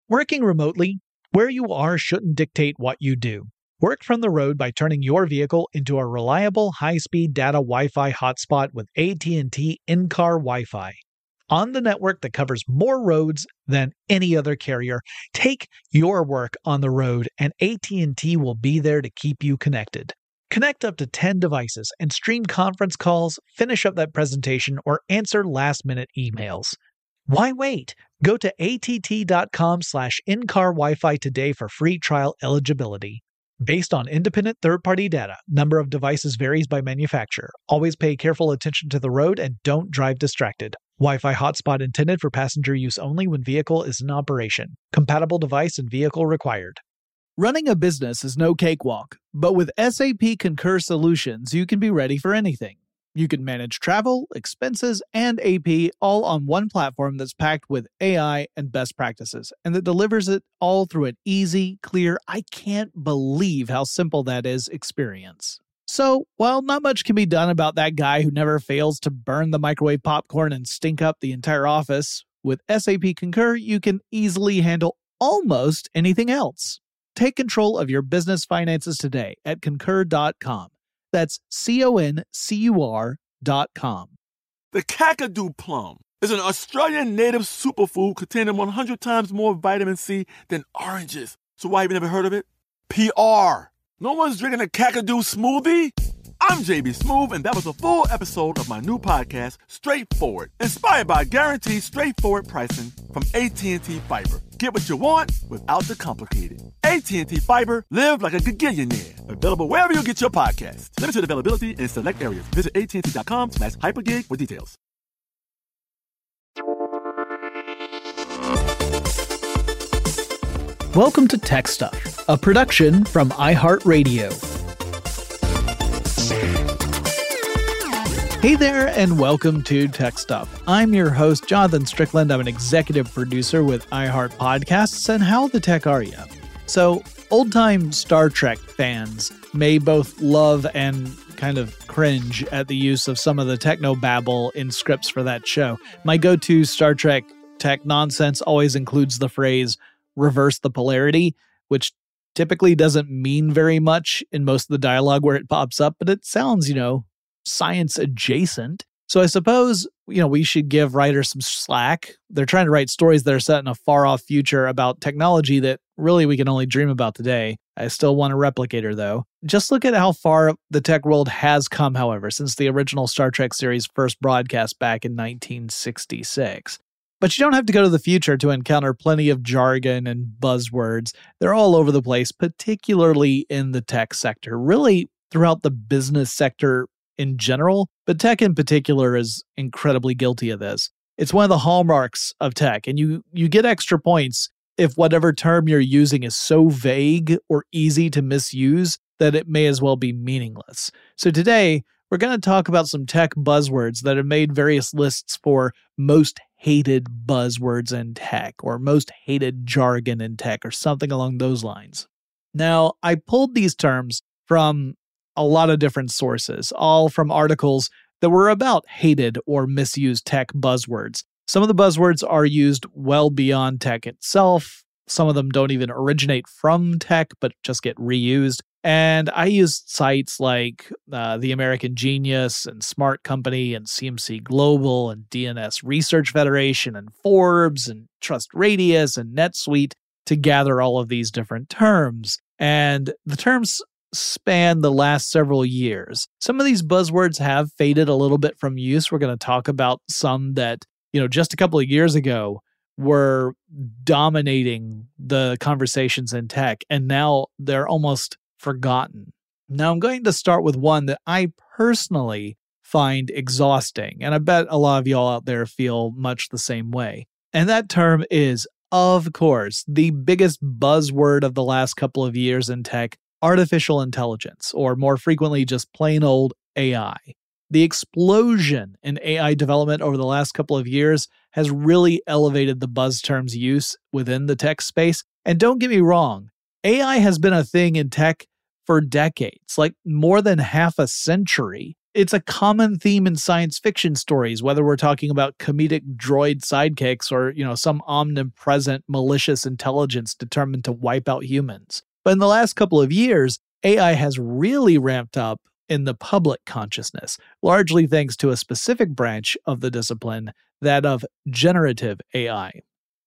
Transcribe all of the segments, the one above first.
Working remotely, where you are shouldn't dictate what you do. Work from the road by turning your vehicle into a reliable high-speed data Wi-Fi hotspot with AT&T in-car Wi-Fi. On the network that covers more roads than any other carrier, take your work on the road and AT&T will be there to keep you connected. Connect up to 10 devices and stream conference calls, finish up that presentation, or answer last-minute emails. Why wait? Go to att.com/in-car Wi-Fi today for free trial eligibility. Based on independent third-party data, number of devices varies by manufacturer. Always pay careful attention to the road and don't drive distracted. Wi-Fi hotspot intended for passenger use only when vehicle is in operation. Compatible device and vehicle required. Running a business is no cakewalk, but with SAP Concur Solutions, you can be ready for anything. You can manage travel, expenses, and AP all on one platform that's packed with AI and best practices, and that delivers it all through an easy, clear, I can't believe how simple that is experience. So, while not much can be done about that guy who never fails to burn the microwave popcorn and stink up the entire office, with SAP Concur, you can easily handle almost anything else. Take control of your business finances today at concur.com. That's CONCUR.com. The Kakadu plum is an Australian native superfood containing 100 times more vitamin C than oranges. So why have you never heard of it? PR. No one's drinking a Kakadu smoothie? I'm JB Smoove, and that was a full episode of my new podcast, Straightforward, inspired by guaranteed straightforward pricing from AT&T Fiber. Get what you want without the complicated. AT&T Fiber, live like a gigillionaire. Available wherever you get your podcasts. Limited availability in select areas. Visit AT&T.com/hypergig for details. Welcome to Tech Stuff, a production from iHeartRadio. Hey there, and welcome to Tech Stuff. I'm your host, Jonathan Strickland. I'm an executive producer with iHeart Podcasts, and how the tech are you? So, old-time Star Trek fans may both love and kind of cringe at the use of some of the technobabble in scripts for that show. My go-to Star Trek tech nonsense always includes the phrase, reverse the polarity, which typically doesn't mean very much in most of the dialogue where it pops up, but it sounds, science adjacent. So I suppose, we should give writers some slack. They're trying to write stories that are set in a far off future about technology that really we can only dream about today. I still want a replicator though. Just look at how far the tech world has come, however, since the original Star Trek series first broadcast back in 1966. But you don't have to go to the future to encounter plenty of jargon and buzzwords. They're all over the place, particularly in the tech sector, really throughout the business sector in general, but tech in particular is incredibly guilty of this. It's one of the hallmarks of tech, and you get extra points if whatever term you're using is so vague or easy to misuse that it may as well be meaningless. So today, we're going to talk about some tech buzzwords that have made various lists for most hated buzzwords in tech, or most hated jargon in tech, or something along those lines. Now, I pulled these terms from a lot of different sources, all from articles that were about hated or misused tech buzzwords. Some of the buzzwords are used well beyond tech itself. Some of them don't even originate from tech, but just get reused. And I used sites like The American Genius and Smart Company and CMC Global and DNS Research Federation and Forbes and Trust Radius and NetSuite to gather all of these different terms. And the terms span the last several years. Some of these buzzwords have faded a little bit from use. We're going to talk about some that, just a couple of years ago were dominating the conversations in tech, and now they're almost forgotten. Now, I'm going to start with one that I personally find exhausting, and I bet a lot of y'all out there feel much the same way. And that term is, of course, the biggest buzzword of the last couple of years in tech, artificial intelligence, or more frequently, just plain old AI. The explosion in AI development over the last couple of years has really elevated the buzz term's use within the tech space. And don't get me wrong, AI has been a thing in tech for decades, like more than half a century. it's a common theme in science fiction stories, whether we're talking about comedic droid sidekicks or, some omnipresent malicious intelligence determined to wipe out humans. But in the last couple of years, AI has really ramped up in the public consciousness, largely thanks to a specific branch of the discipline, that of generative AI.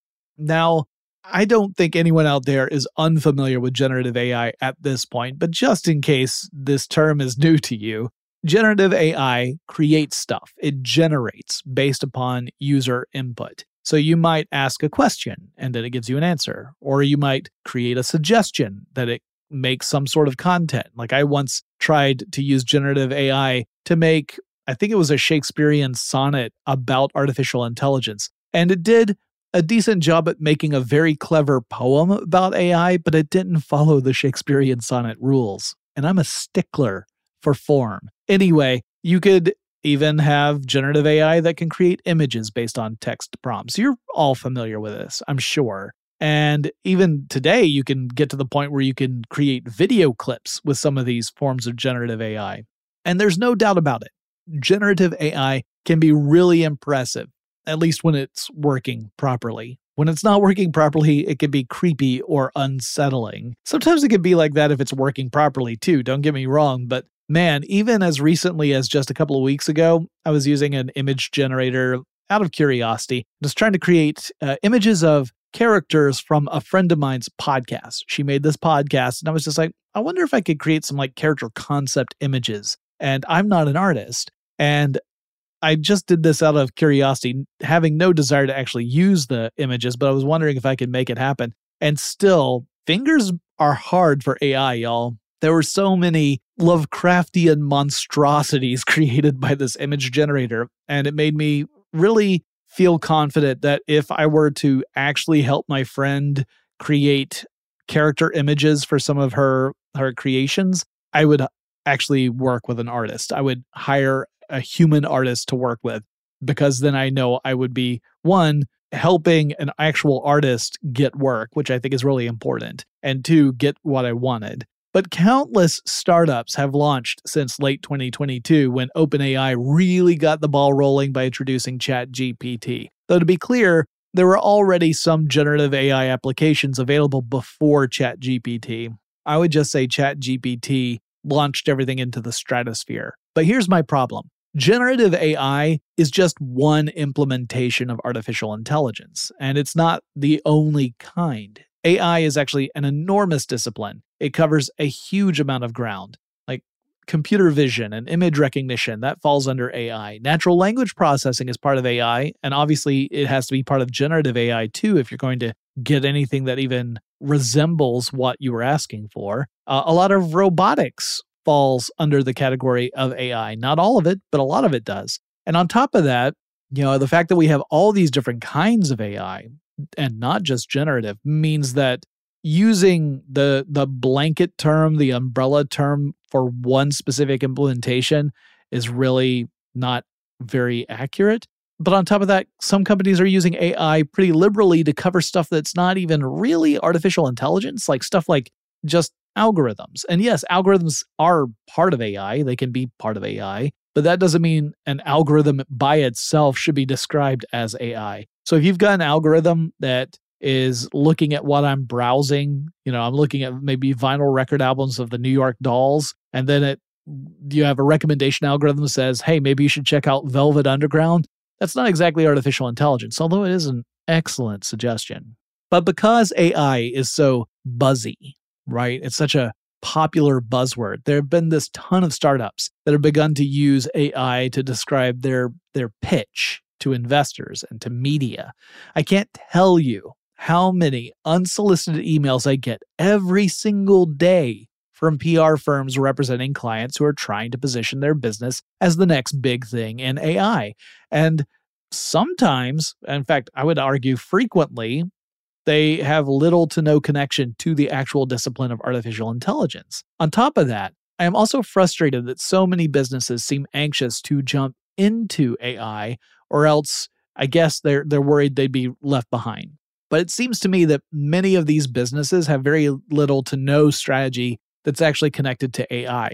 Now, I don't think anyone out there is unfamiliar with generative AI at this point, but just in case this term is new to you, generative AI creates stuff. It generates based upon user input. So you might ask a question and then it gives you an answer, or you might create a suggestion that it makes some sort of content. Like I once tried to use generative AI to make, I think it was a Shakespearean sonnet about artificial intelligence, and it did a decent job at making a very clever poem about AI, but it didn't follow the Shakespearean sonnet rules. And I'm a stickler for form. Anyway, you could even have generative AI that can create images based on text prompts. You're all familiar with this, I'm sure. And even today, you can get to the point where you can create video clips with some of these forms of generative AI. And there's no doubt about it. Generative AI can be really impressive, at least when it's working properly. When it's not working properly, it can be creepy or unsettling. Sometimes it can be like that if it's working properly too, don't get me wrong, but man, even as recently as just a couple of weeks ago, I was using an image generator out of curiosity, just trying to create images of characters from a friend of mine's podcast. She made this podcast, and I was just like, I wonder if I could create some character concept images. And I'm not an artist. And I just did this out of curiosity, having no desire to actually use the images, but I was wondering if I could make it happen. And still, fingers are hard for AI, y'all. There were so many Lovecraftian monstrosities created by this image generator, and it made me really feel confident that if I were to actually help my friend create character images for some of her creations, I would actually work with an artist. I would hire a human artist to work with, because then I know I would be, one, helping an actual artist get work, which I think is really important, and two, get what I wanted. But countless startups have launched since late 2022 when OpenAI really got the ball rolling by introducing ChatGPT. Though to be clear, there were already some generative AI applications available before ChatGPT. I would just say ChatGPT launched everything into the stratosphere. But here's my problem. Generative AI is just one implementation of artificial intelligence, and it's not the only kind. AI is actually an enormous discipline. It covers a huge amount of ground, like computer vision and image recognition. That falls under AI. Natural language processing is part of AI, and obviously it has to be part of generative AI too if you're going to get anything that even resembles what you were asking for. A lot of robotics falls under the category of AI. Not all of it, but a lot of it does. And on top of that, the fact that we have all these different kinds of AI, and not just generative, means that using the blanket term, the umbrella term for one specific implementation is really not very accurate. But on top of that, some companies are using AI pretty liberally to cover stuff that's not even really artificial intelligence, like stuff like just algorithms. And yes, algorithms are part of AI. They can be part of AI, but that doesn't mean an algorithm by itself should be described as AI. So if you've got an algorithm that is looking at what I'm browsing, I'm looking at maybe vinyl record albums of the New York Dolls, and then you have a recommendation algorithm that says, hey, maybe you should check out Velvet Underground. That's not exactly artificial intelligence, although it is an excellent suggestion. But because AI is so buzzy, right? It's such a popular buzzword. There have been this ton of startups that have begun to use AI to describe their pitch to investors and to media. I can't tell you how many unsolicited emails I get every single day from PR firms representing clients who are trying to position their business as the next big thing in AI. And sometimes, in fact, I would argue frequently, they have little to no connection to the actual discipline of artificial intelligence. On top of that, I am also frustrated that so many businesses seem anxious to jump into AI, or else I guess they're worried they'd be left behind. But it seems to me that many of these businesses have very little to no strategy that's actually connected to AI.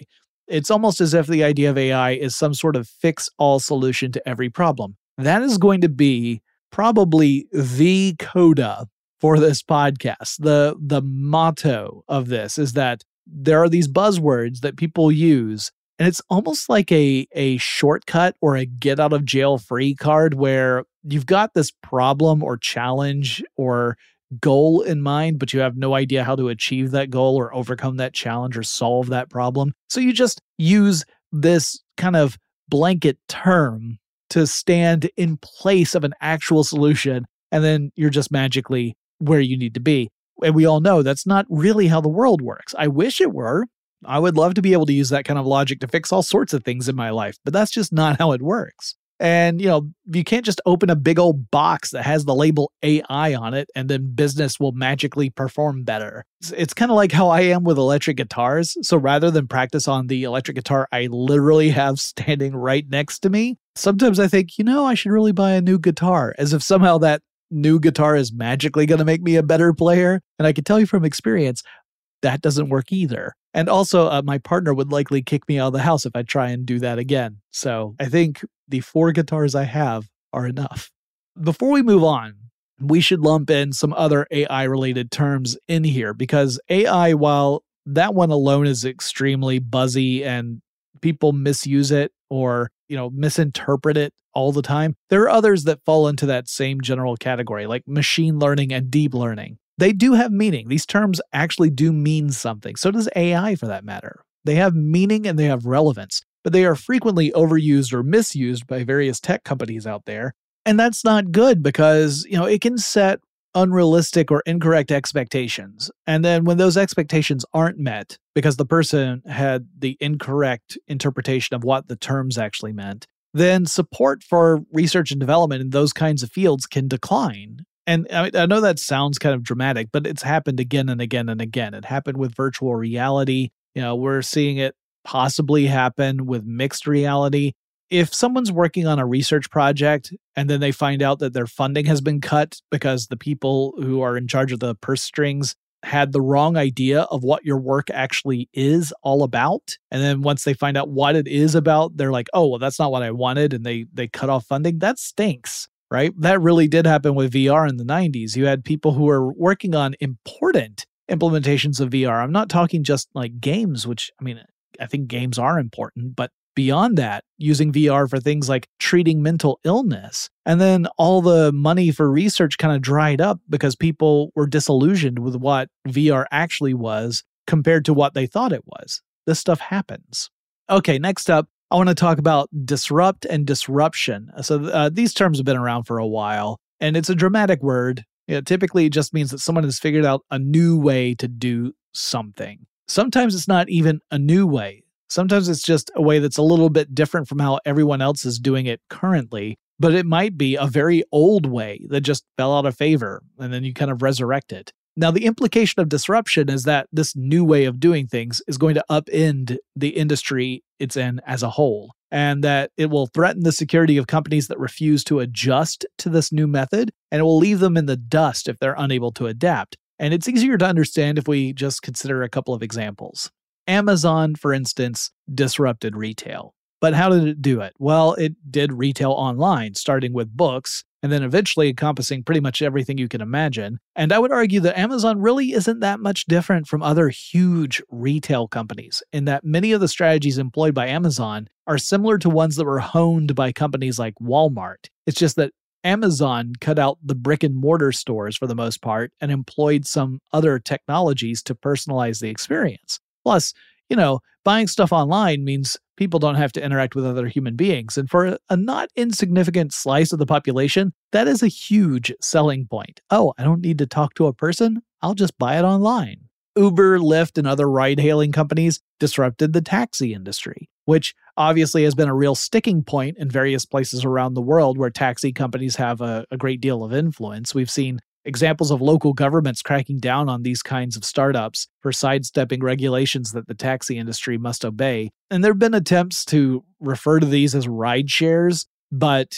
It's almost as if the idea of AI is some sort of fix-all solution to every problem. That is going to be probably the coda for this podcast. The motto of this is that there are these buzzwords that people use, and it's almost like a shortcut or a get out of jail free card where you've got this problem or challenge or goal in mind, but you have no idea how to achieve that goal or overcome that challenge or solve that problem. So you just use this kind of blanket term to stand in place of an actual solution, and then you're just magically where you need to be. And we all know that's not really how the world works. I wish it were. I would love to be able to use that kind of logic to fix all sorts of things in my life, but that's just not how it works. And, you can't just open a big old box that has the label AI on it and then business will magically perform better. It's kind of like how I am with electric guitars. So rather than practice on the electric guitar I literally have standing right next to me, sometimes I think, I should really buy a new guitar, as if somehow that new guitar is magically going to make me a better player. And I can tell you from experience, that doesn't work either. And also, my partner would likely kick me out of the house if I try and do that again. So I think the 4 guitars I have are enough. Before we move on, we should lump in some other AI-related terms in here, because AI, while that one alone is extremely buzzy and people misuse it or, misinterpret it all the time, there are others that fall into that same general category, like machine learning and deep learning. They do have meaning. These terms actually do mean something. So does AI, for that matter. They have meaning and they have relevance, but they are frequently overused or misused by various tech companies out there. And that's not good because, it can set unrealistic or incorrect expectations. And then when those expectations aren't met because the person had the incorrect interpretation of what the terms actually meant, then support for research and development in those kinds of fields can decline. And I know that sounds kind of dramatic, but it's happened again and again and again. It happened with virtual reality. We're seeing it possibly happen with mixed reality. If someone's working on a research project and then they find out that their funding has been cut because the people who are in charge of the purse strings had the wrong idea of what your work actually is all about, and then once they find out what it is about, they're like, oh, well, that's not what I wanted, and they cut off funding, that stinks. Right? That really did happen with VR in the 90s. You had people who were working on important implementations of VR. I'm not talking just like games, which, I think games are important, but beyond that, using VR for things like treating mental illness. And then all the money for research kind of dried up because people were disillusioned with what VR actually was compared to what they thought it was. This stuff happens. Okay, next up, I want to talk about disrupt and disruption. So these terms have been around for a while, and it's a dramatic word. Typically, it just means that someone has figured out a new way to do something. Sometimes it's not even a new way. Sometimes it's just a way that's a little bit different from how everyone else is doing it currently, but it might be a very old way that just fell out of favor, and then you kind of resurrect it. Now, the implication of disruption is that this new way of doing things is going to upend the industry it's in as a whole, and that it will threaten the security of companies that refuse to adjust to this new method, and it will leave them in the dust if they're unable to adapt. And it's easier to understand if we just consider a couple of examples. Amazon, for instance, disrupted retail. But how did it do it? Well, it did retail online, starting with books, and then eventually encompassing pretty much everything you can imagine. And I would argue that Amazon really isn't that much different from other huge retail companies, in that many of the strategies employed by Amazon are similar to ones that were honed by companies like Walmart. It's just that Amazon cut out the brick and mortar stores for the most part and employed some other technologies to personalize the experience. Plus, buying stuff online means people don't have to interact with other human beings. And for a not insignificant slice of the population, that is a huge selling point. Oh, I don't need to talk to a person. I'll just buy it online. Uber, Lyft, and other ride-hailing companies disrupted the taxi industry, which obviously has been a real sticking point in various places around the world where taxi companies have a great deal of influence. We've seen examples of local governments cracking down on these kinds of startups for sidestepping regulations that the taxi industry must obey. And there have been attempts to refer to these as ride shares, but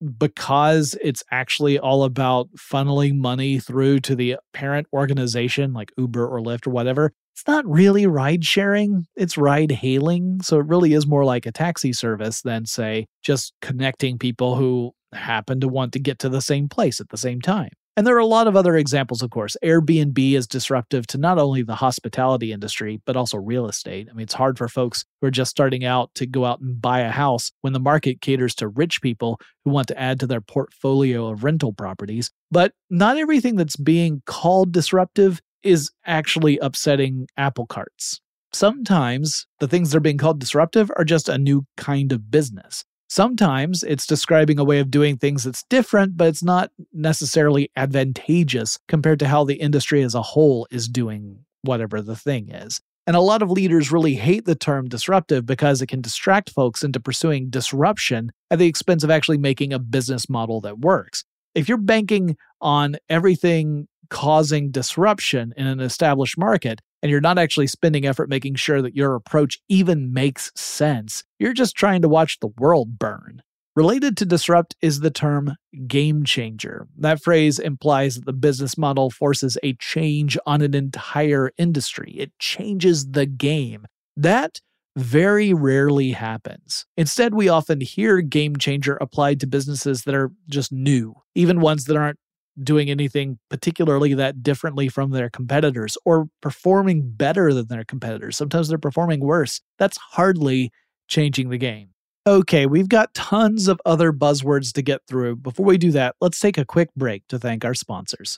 because it's actually all about funneling money through to the parent organization like Uber or Lyft or whatever, It's not really ride sharing, it's ride hailing. So it really is more like a taxi service than, say, just connecting people who happen to want to get to the same place at the same time. And there are a lot of other examples, of course. Airbnb is disruptive to not only the hospitality industry, but also real estate. I mean, it's hard for folks who are just starting out to go out and buy a house when the market caters to rich people who want to add to their portfolio of rental properties. But not everything that's being called disruptive is actually upsetting apple carts. Sometimes the things that are being called disruptive are just a new kind of business. Sometimes it's describing a way of doing things that's different, but it's not necessarily advantageous compared to how the industry as a whole is doing whatever the thing is. And a lot of leaders really hate the term disruptive because it can distract folks into pursuing disruption at the expense of actually making a business model that works. If you're banking on everything causing disruption in an established market, and you're not actually spending effort making sure that your approach even makes sense, you're just trying to watch the world burn. Related to disrupt is the term game changer. That phrase implies that the business model forces a change on an entire industry. It changes the game. That very rarely happens. Instead, we often hear game changer applied to businesses that are just new, even ones that aren't doing anything particularly that differently from their competitors or performing better than their competitors. Sometimes they're performing worse. That's hardly changing the game. Okay, we've got tons of other buzzwords to get through. Before we do that, let's take a quick break to thank our sponsors.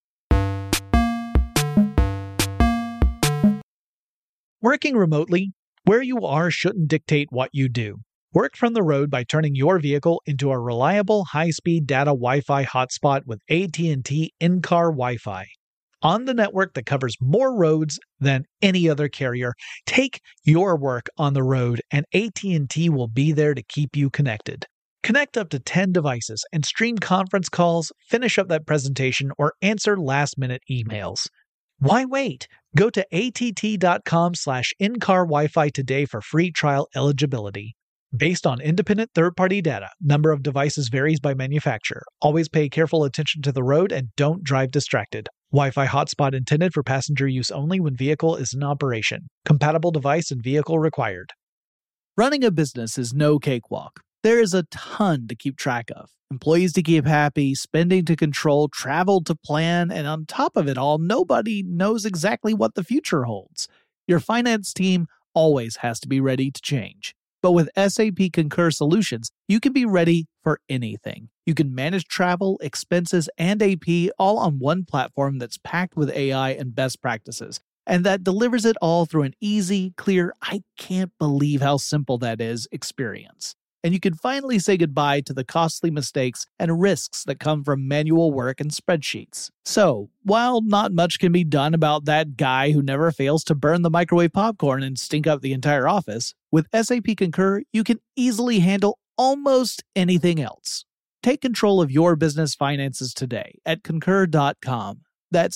Working remotely, where you are shouldn't dictate what you do. Work from the road by turning your vehicle into a reliable high-speed data Wi-Fi hotspot with AT&T in-car Wi-Fi. On the network that covers more roads than any other carrier, take your work on the road and AT&T will be there to keep you connected. Connect up to 10 devices and stream conference calls, finish up that presentation, or answer last-minute emails. Why wait? Go to att.com/in-car Wi-Fi today for free trial eligibility. Based on independent third-party data, number of devices varies by manufacturer. Always pay careful attention to the road and don't drive distracted. Wi-Fi hotspot intended for passenger use only when vehicle is in operation. Compatible device and vehicle required. Running a business is no cakewalk. There is a ton to keep track of. Employees to keep happy, spending to control, travel to plan, and on top of it all, nobody knows exactly what the future holds. Your finance team always has to be ready to change. But with SAP Concur Solutions, you can be ready for anything. You can manage travel, expenses, and AP all on one platform that's packed with AI and best practices, and that delivers it all through an easy, clear, I can't believe how simple that is experience. And you can finally say goodbye to the costly mistakes and risks that come from manual work and spreadsheets. So, while not much can be done about that guy who never fails to burn the microwave popcorn and stink up the entire office, with SAP Concur, you can easily handle almost anything else. Take control of your business finances today at concur.com. That's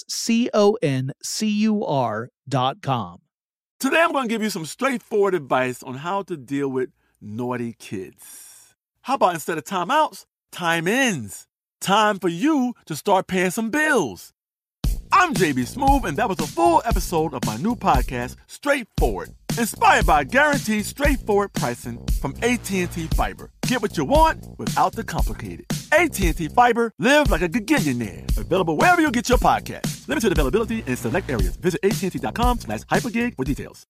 CONCUR.com. Today I'm going to give you some straightforward advice on how to deal with naughty kids. How about instead of timeouts, time-ins? Time for you to start paying some bills. I'm JB Smoove, and that was a full episode of my new podcast, Straightforward, inspired by guaranteed straightforward pricing from AT&T Fiber. Get what you want without the complicated. AT&T Fiber, live like a gigillionaire. Available wherever you get your podcast. Limited availability in select areas. Visit AT&T.com/hypergig for details.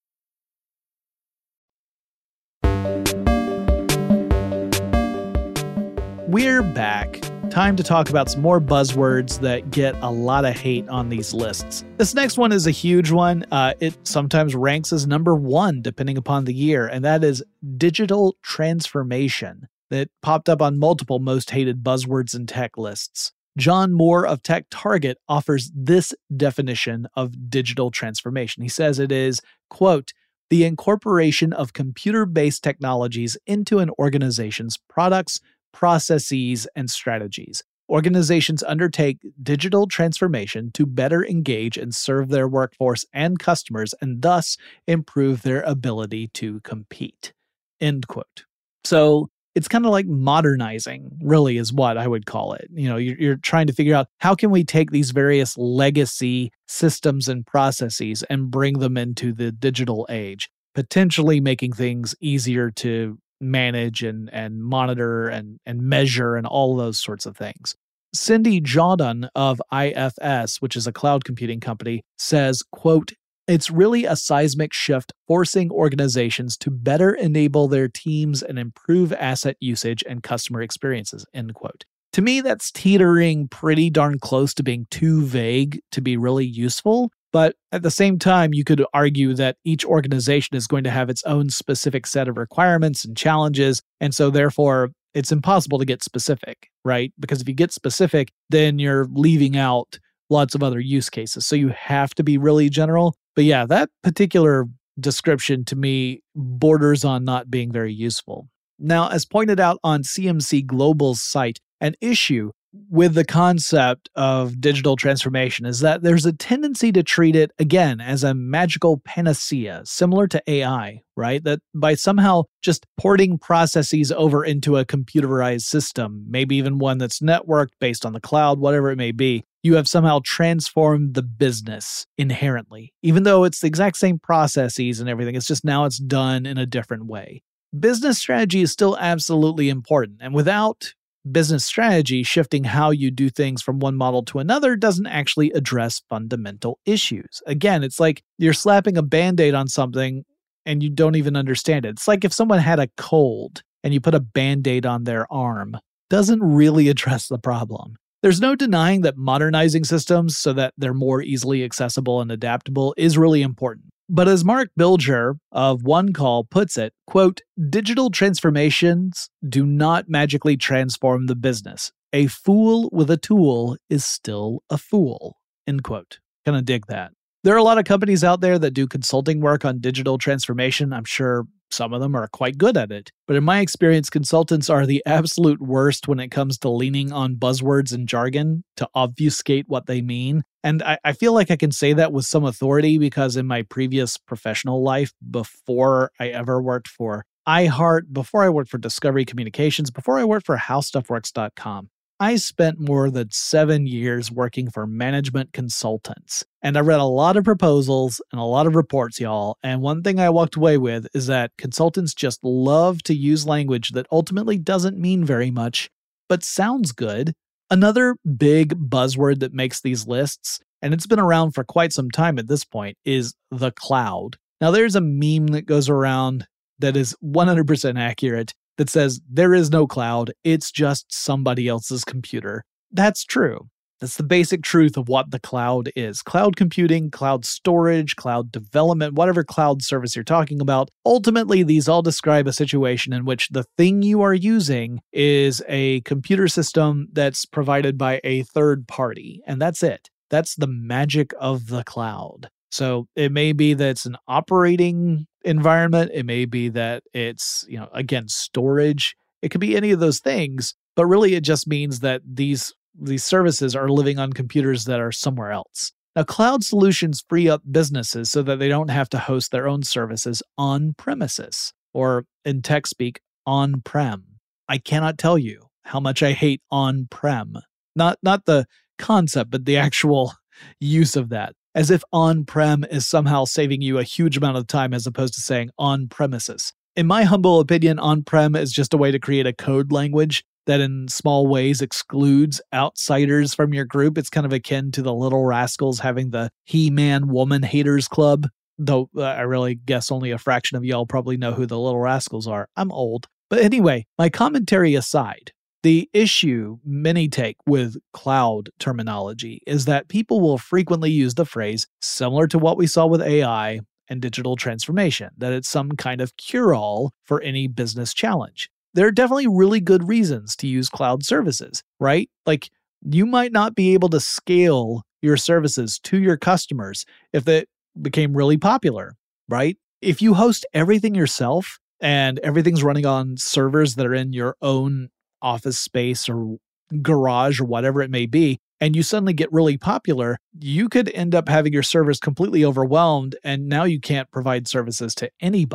We're back. Time to talk about some more buzzwords that get a lot of hate on these lists. This next one is a huge one. It sometimes ranks as number one depending upon the year, and that is digital transformation. That popped up on multiple most hated buzzwords in tech lists. John Moore of Tech Target offers this definition of digital transformation. He says it is, quote, the incorporation of computer-based technologies into an organization's products, processes, and strategies. Organizations undertake digital transformation to better engage and serve their workforce and customers and thus improve their ability to compete. End quote. So It's kind of like modernizing, really, is what I would call it. You're trying to figure out how can we take these various legacy systems and processes and bring them into the digital age, potentially making things easier to manage and monitor and measure and all those sorts of things. Cindy Jodon of IFS, which is a cloud computing company, says, quote, "It's really a seismic shift forcing organizations to better enable their teams and improve asset usage and customer experiences," end quote. To me, that's teetering pretty darn close to being too vague to be really useful. But at the same time, you could argue that each organization is going to have its own specific set of requirements and challenges. And so therefore, it's impossible to get specific, right? Because if you get specific, then you're leaving out lots of other use cases. So you have to be really general. But yeah, that particular description to me borders on not being very useful. Now, as pointed out on CMC Global's site, an issue with the concept of digital transformation is that there's a tendency to treat it, again, as a magical panacea, similar to AI, right? That by somehow just porting processes over into a computerized system, maybe even one that's networked based on the cloud, whatever it may be, you have somehow transformed the business inherently. Even though it's the exact same processes and everything, it's just now it's done in a different way. Business strategy is still absolutely important, and without business strategy, shifting how you do things from one model to another doesn't actually address fundamental issues. Again, it's like you're slapping a Band-Aid on something and you don't even understand it. It's like if someone had a cold and you put a Band-Aid on their arm, doesn't really address the problem. There's no denying that modernizing systems so that they're more easily accessible and adaptable is really important. But as Mark Bilger of OneCall puts it, quote, "Digital transformations do not magically transform the business. A fool with a tool is still a fool," end quote. Kind of dig that. There are a lot of companies out there that do consulting work on digital transformation. I'm sure some of them are quite good at it. But in my experience, consultants are the absolute worst when it comes to leaning on buzzwords and jargon to obfuscate what they mean. And I feel like I can say that with some authority because in my previous professional life, before I ever worked for iHeart, before I worked for Discovery Communications, before I worked for HowStuffWorks.com, I spent more than 7 years working for management consultants. And I read a lot of proposals and a lot of reports, y'all. And one thing I walked away with is that consultants just love to use language that ultimately doesn't mean very much, but sounds good. Another big buzzword that makes these lists, and it's been around for quite some time at this point, is the cloud. Now, there's a meme that goes around that is 100% accurate that says there is no cloud, it's just somebody else's computer. That's true. That's the basic truth of what the cloud is. Cloud computing, cloud storage, cloud development, whatever cloud service you're talking about. Ultimately, these all describe a situation in which the thing you are using is a computer system that's provided by a third party, and that's it. That's the magic of the cloud. So it may be that it's an operating environment. It may be that it's, again, storage. It could be any of those things, but really it just means that these services are living on computers that are somewhere else. Now, cloud solutions free up businesses so that they don't have to host their own services on premises, or in tech speak, on-prem. I cannot tell you how much I hate on-prem. Not the concept, but the actual use of that. As if on-prem is somehow saving you a huge amount of time as opposed to saying on-premises. In my humble opinion, on-prem is just a way to create a code language that in small ways excludes outsiders from your group. It's kind of akin to the Little Rascals having the He-Man Woman Haters Club, though I really guess only a fraction of y'all probably know who the Little Rascals are. I'm old. But anyway, my commentary aside, the issue many take with cloud terminology is that people will frequently use the phrase similar to what we saw with AI and digital transformation, that it's some kind of cure-all for any business challenge. There are definitely really good reasons to use cloud services, right? Like you might not be able to scale your services to your customers if it became really popular, right? If you host everything yourself and everything's running on servers that are in your own office space or garage or whatever it may be, and you suddenly get really popular, you could end up having your servers completely overwhelmed, and now you can't provide services to anybody.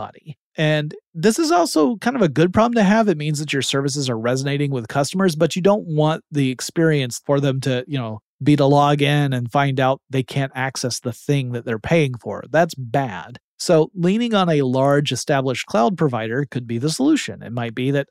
And this is also kind of a good problem to have. It means that your services are resonating with customers, but you don't want the experience for them to, be to log in and find out they can't access the thing that they're paying for. That's bad. So leaning on a large established cloud provider could be the solution. It might be that,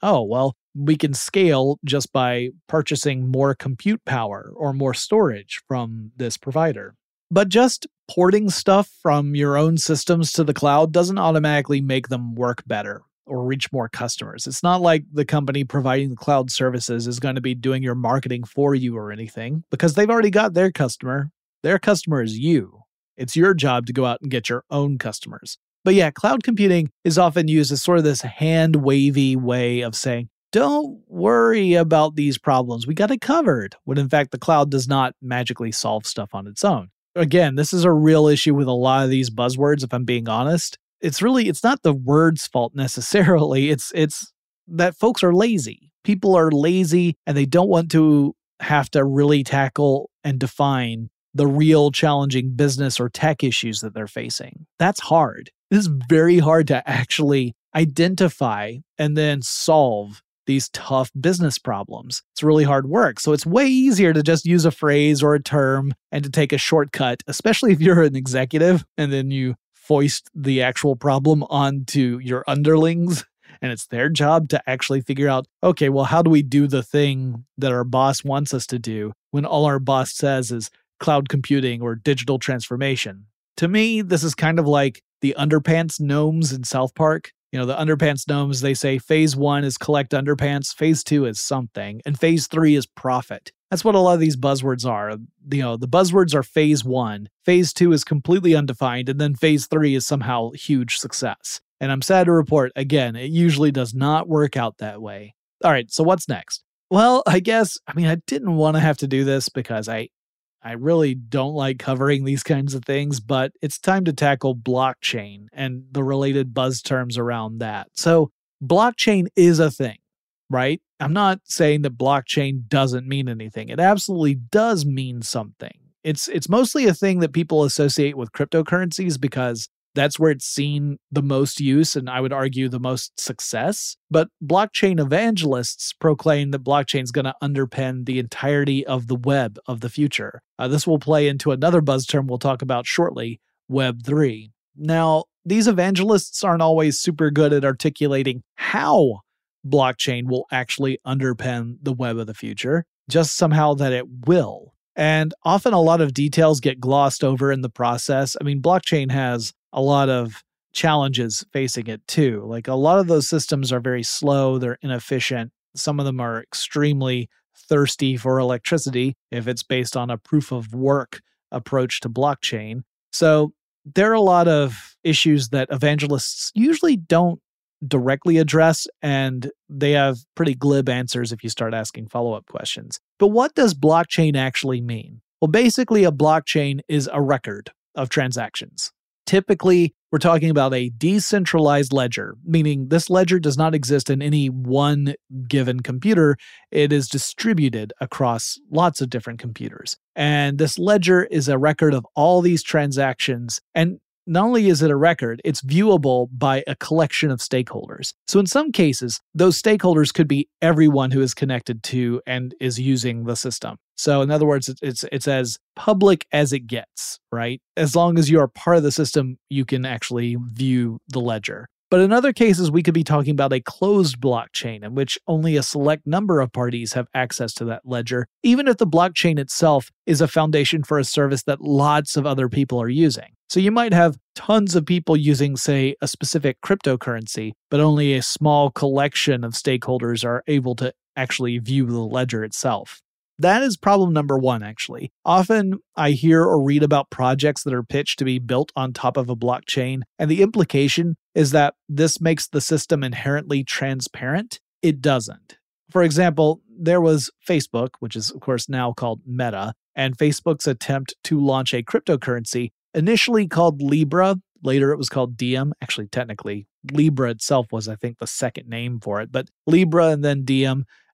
we can scale just by purchasing more compute power or more storage from this provider. But just porting stuff from your own systems to the cloud doesn't automatically make them work better or reach more customers. It's not like the company providing the cloud services is going to be doing your marketing for you or anything, because they've already got their customer. Their customer is you. It's your job to go out and get your own customers. But yeah, cloud computing is often used as sort of this hand-wavy way of saying, don't worry about these problems. We got it covered. When in fact, the cloud does not magically solve stuff on its own. Again, this is a real issue with a lot of these buzzwords, if I'm being honest. It's not the word's fault necessarily. It's that folks are lazy. People are lazy and they don't want to have to really tackle and define the real challenging business or tech issues that they're facing. That's hard. It is very hard to actually identify and then solve these tough business problems. It's really hard work. So it's way easier to just use a phrase or a term and to take a shortcut, especially if you're an executive and then you foist the actual problem onto your underlings. And it's their job to actually figure out, okay, well, how do we do the thing that our boss wants us to do when all our boss says is cloud computing or digital transformation? To me, this is kind of like the underpants gnomes in South Park. The underpants gnomes, they say phase 1 is collect underpants, phase 2 is something, and phase 3 is profit. That's what a lot of these buzzwords are. The buzzwords are phase 1, phase 2 is completely undefined, and then phase 3 is somehow huge success. And I'm sad to report, again, it usually does not work out that way. All right, so what's next? Well, I didn't want to have to do this because I really don't like covering these kinds of things, but it's time to tackle blockchain and the related buzz terms around that. So blockchain is a thing, right? I'm not saying that blockchain doesn't mean anything. It absolutely does mean something. It's mostly a thing that people associate with cryptocurrencies because that's where it's seen the most use and I would argue the most success. But blockchain evangelists proclaim that blockchain is going to underpin the entirety of the web of the future. This will play into another buzz term we'll talk about shortly, Web 3. Now, these evangelists aren't always super good at articulating how blockchain will actually underpin the web of the future, just somehow that it will. And often a lot of details get glossed over in the process. Blockchain has a lot of challenges facing it too. Like a lot of those systems are very slow, they're inefficient. Some of them are extremely thirsty for electricity if it's based on a proof of work approach to blockchain. So there are a lot of issues that evangelists usually don't directly address, and they have pretty glib answers if you start asking follow-up questions. But what does blockchain actually mean? Well, basically a blockchain is a record of transactions. Typically, we're talking about a decentralized ledger, meaning this ledger does not exist in any one given computer. It is distributed across lots of different computers. And this ledger is a record of all these transactions. And not only is it a record, it's viewable by a collection of stakeholders. So in some cases, those stakeholders could be everyone who is connected to and is using the system. So in other words, it's as public as it gets, right? As long as you are part of the system, you can actually view the ledger. But in other cases, we could be talking about a closed blockchain in which only a select number of parties have access to that ledger, even if the blockchain itself is a foundation for a service that lots of other people are using. So you might have tons of people using, say, a specific cryptocurrency, but only a small collection of stakeholders are able to actually view the ledger itself. That is problem number one, actually. Often I hear or read about projects that are pitched to be built on top of a blockchain, and the implication is that this makes the system inherently transparent. It doesn't. For example, there was Facebook, which is of course now called Meta, and Facebook's attempt to launch a cryptocurrency, initially called Libra. Later it was called Diem. Actually, technically, Libra itself was, I think, the second name for it, but Libra and then Diem.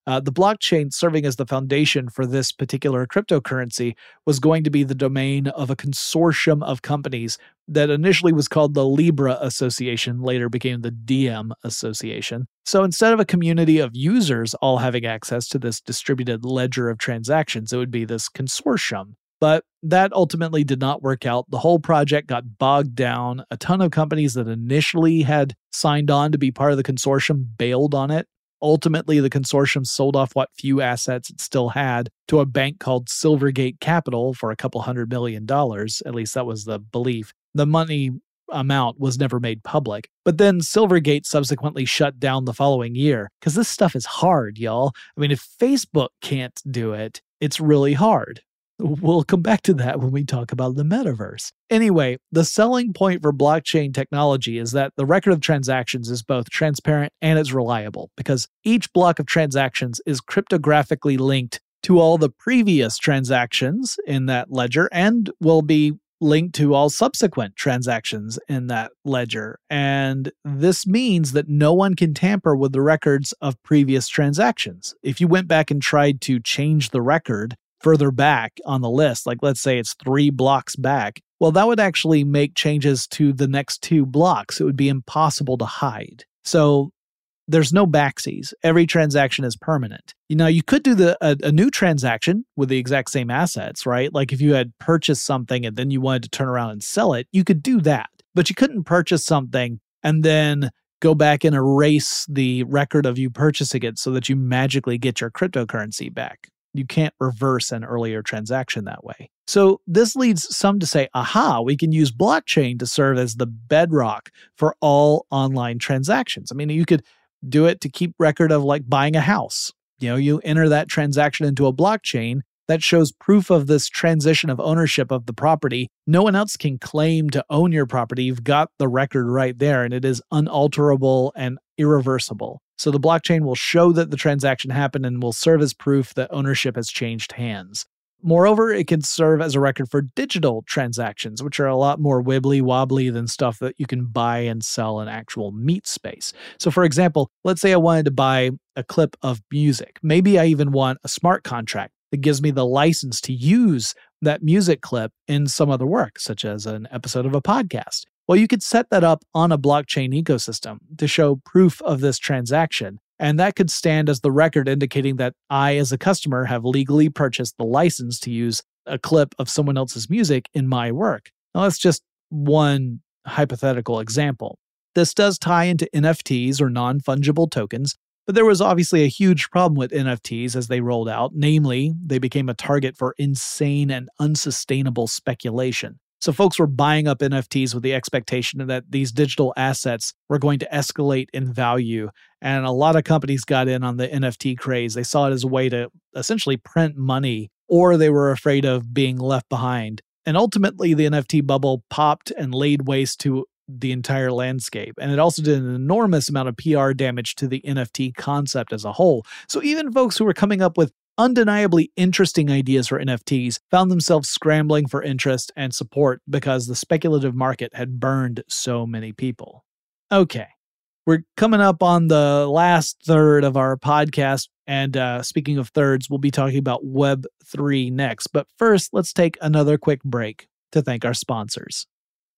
The blockchain serving as the foundation for this particular cryptocurrency was going to be the domain of a consortium of companies that initially was called the Libra Association, later became the Diem Association. So instead of a community of users all having access to this distributed ledger of transactions, it would be this consortium. But that ultimately did not work out. The whole project got bogged down. A ton of companies that initially had signed on to be part of the consortium bailed on it. Ultimately, the consortium sold off what few assets it still had to a bank called Silvergate Capital for a couple $100 million. At least that was the belief. The money amount was never made public. But then Silvergate subsequently shut down the following year because this stuff is hard, y'all. I mean, if Facebook can't do it, it's really hard. We'll come back to that when we talk about the metaverse. Anyway, the selling point for blockchain technology is that the record of transactions is both transparent and it's reliable because each block of transactions is cryptographically linked to all the previous transactions in that ledger and will be linked to all subsequent transactions in that ledger. And this means that no one can tamper with the records of previous transactions. If you went back and tried to change the record further back on the list, like let's say it's 3 blocks back, well, that would actually make changes to the next 2 blocks. It would be impossible to hide. So there's no backsies. Every transaction is permanent. You could do a new transaction with the exact same assets, right? Like if you had purchased something and then you wanted to turn around and sell it, you could do that. But you couldn't purchase something and then go back and erase the record of you purchasing it so that you magically get your cryptocurrency back. You can't reverse an earlier transaction that way. So this leads some to say, aha, we can use blockchain to serve as the bedrock for all online transactions. I mean, you could do it to keep record of like buying a house. You enter that transaction into a blockchain that shows proof of this transition of ownership of the property. No one else can claim to own your property. You've got the record right there, and it is unalterable and irreversible. So the blockchain will show that the transaction happened and will serve as proof that ownership has changed hands. Moreover, it can serve as a record for digital transactions, which are a lot more wibbly-wobbly than stuff that you can buy and sell in actual meat space. So for example, let's say I wanted to buy a clip of music. Maybe I even want a smart contract that gives me the license to use that music clip in some other work, such as an episode of a podcast. Well, you could set that up on a blockchain ecosystem to show proof of this transaction, and that could stand as the record indicating that I, as a customer, have legally purchased the license to use a clip of someone else's music in my work. Now, that's just one hypothetical example. This does tie into NFTs or non-fungible tokens, but there was obviously a huge problem with NFTs as they rolled out. Namely, they became a target for insane and unsustainable speculation. So folks were buying up NFTs with the expectation that these digital assets were going to escalate in value. And a lot of companies got in on the NFT craze. They saw it as a way to essentially print money, or they were afraid of being left behind. And ultimately, the NFT bubble popped and laid waste to the entire landscape. And it also did an enormous amount of PR damage to the NFT concept as a whole. So even folks who were coming up with undeniably interesting ideas for NFTs found themselves scrambling for interest and support because the speculative market had burned so many people. Okay, we're coming up on the last third of our podcast, and speaking of thirds, we'll be talking about Web3 next. But first, let's take another quick break to thank our sponsors.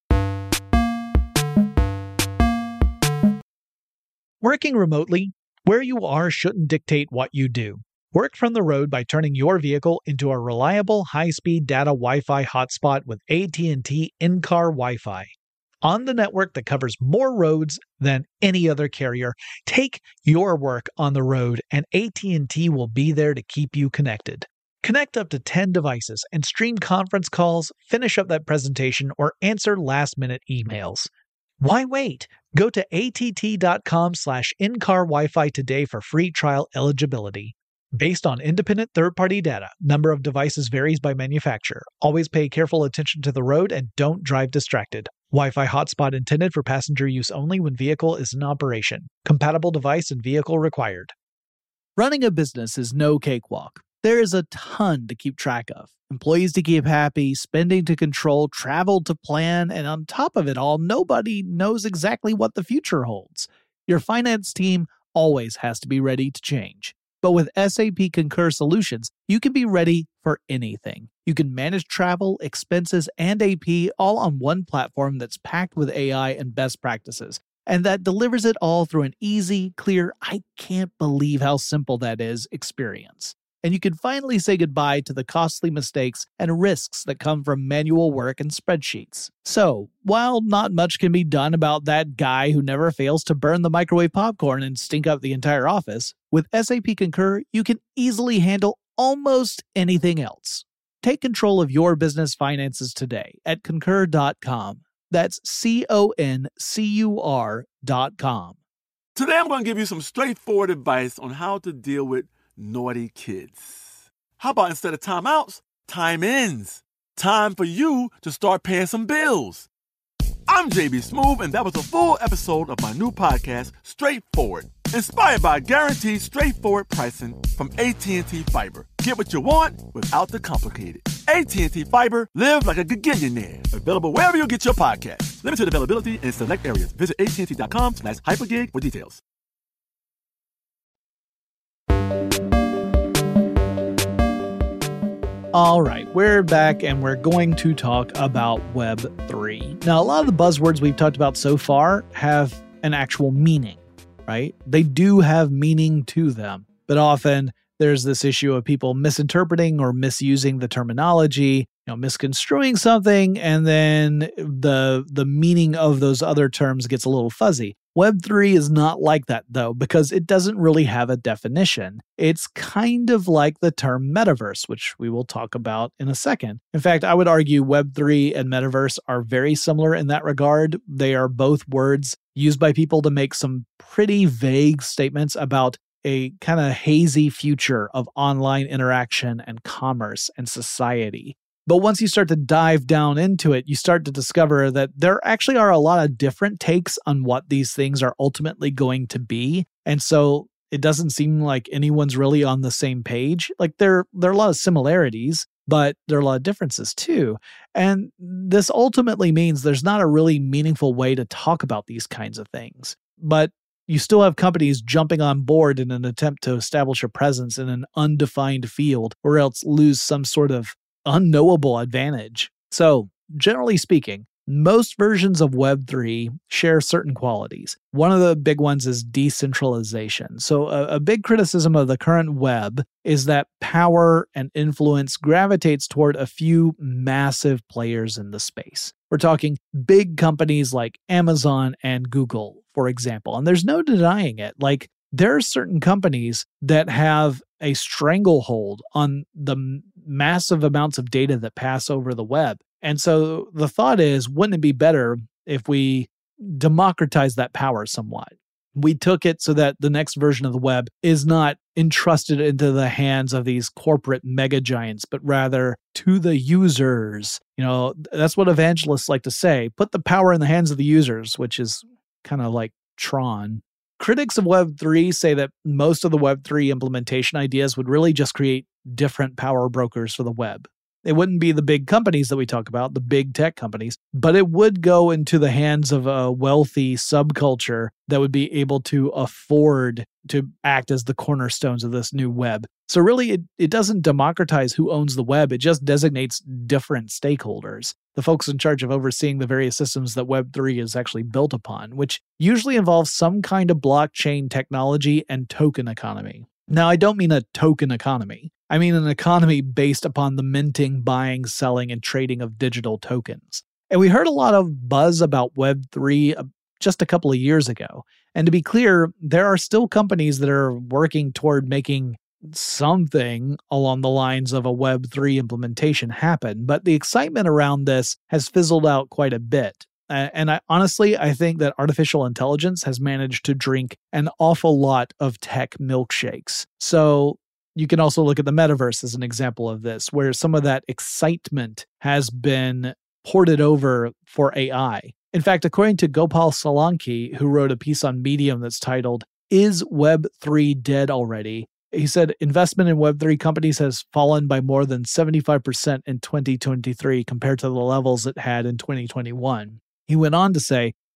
Working remotely, where you are shouldn't dictate what you do. Work from the road by turning your vehicle into a reliable high-speed data Wi-Fi hotspot with AT&T in-car Wi-Fi. On the network that covers more roads than any other carrier, take your work on the road and AT&T will be there to keep you connected. Connect up to 10 devices and stream conference calls, finish up that presentation, or answer last-minute emails. Why wait? Go to att.com/in-car Wi-Fi today for free trial eligibility. Based on independent third-party data, number of devices varies by manufacturer. Always pay careful attention to the road and don't drive distracted. Wi-Fi hotspot intended for passenger use only when vehicle is in operation. Compatible device and vehicle required. Running a business is no cakewalk. There is a ton to keep track of. Employees to keep happy, spending to control, travel to plan, and on top of it all, nobody knows exactly what the future holds. Your finance team always has to be ready to change. But with SAP Concur Solutions, you can be ready for anything. You can manage travel, expenses, and AP all on one platform that's packed with AI and best practices. And that delivers it all through an easy, clear, I can't believe how simple that is experience. And you can finally say goodbye to the costly mistakes and risks that come from manual work and spreadsheets. So, while not much can be done about that guy who never fails to burn the microwave popcorn and stink up the entire office, with SAP Concur, you can easily handle almost anything else. Take control of your business finances today at Concur.com. That's CONCUR.com. Today I'm going to give you some straightforward advice on how to deal with naughty kids. How about instead of timeouts, time-ins? Time for you to start paying some bills. I'm JB Smoove, and that was a full episode of my new podcast, Straightforward, inspired by guaranteed straightforward pricing from AT&T Fiber. Get what you want without the complicated. AT&T Fiber, live like a gigillionaire. Available wherever you get your podcasts. Limited availability in select areas. Visit AT&T.com/hypergig for details. All right, we're back and we're going to talk about Web3. Now, a lot of the buzzwords we've talked about so far have an actual meaning, right? They do have meaning to them, but often there's this issue of people misinterpreting or misusing the terminology, misconstruing something, and then the meaning of those other terms gets a little fuzzy. Web3 is not like that, though, because it doesn't really have a definition. It's kind of like the term metaverse, which we will talk about in a second. In fact, I would argue Web3 and metaverse are very similar in that regard. They are both words used by people to make some pretty vague statements about a kind of hazy future of online interaction and commerce and society. But once you start to dive down into it, you start to discover that there actually are a lot of different takes on what these things are ultimately going to be. And so it doesn't seem like anyone's really on the same page. Like there are a lot of similarities, but there are a lot of differences too. And this ultimately means there's not a really meaningful way to talk about these kinds of things. But you still have companies jumping on board in an attempt to establish a presence in an undefined field or else lose some sort of unknowable advantage. So, generally speaking, most versions of Web3 share certain qualities. One of the big ones is decentralization. So, a big criticism of the current web is that power and influence gravitates toward a few massive players in the space. We're talking big companies like Amazon and Google, for example. And there's no denying it. Like, there are certain companies that have a stranglehold on the massive amounts of data that pass over the web. And so the thought is, wouldn't it be better if we democratize that power somewhat? We took it so that the next version of the web is not entrusted into the hands of these corporate mega giants, but rather to the users. That's what evangelists like to say. Put the power in the hands of the users, which is kind of like Tron. Critics of Web3 say that most of the Web3 implementation ideas would really just create different power brokers for the web. It wouldn't be the big companies that we talk about, the big tech companies, but it would go into the hands of a wealthy subculture that would be able to afford to act as the cornerstones of this new web. So really, it doesn't democratize who owns the web. It just designates different stakeholders, the folks in charge of overseeing the various systems that Web3 is actually built upon, which usually involves some kind of blockchain technology and token economy. Now, I don't mean a token economy. I mean an economy based upon the minting, buying, selling, and trading of digital tokens. And we heard a lot of buzz about Web3 just a couple of years ago. And to be clear, there are still companies that are working toward making something along the lines of a Web3 implementation happen. But the excitement around this has fizzled out quite a bit. And I think that artificial intelligence has managed to drink an awful lot of tech milkshakes. So you can also look at the metaverse as an example of this, where some of that excitement has been ported over for AI. In fact, according to Gopal Solanki, who wrote a piece on Medium that's titled, "Is Web3 Dead Already?" He said investment in Web3 companies has fallen by more than 75% in 2023 compared to the levels it had in 2021. He went on to say,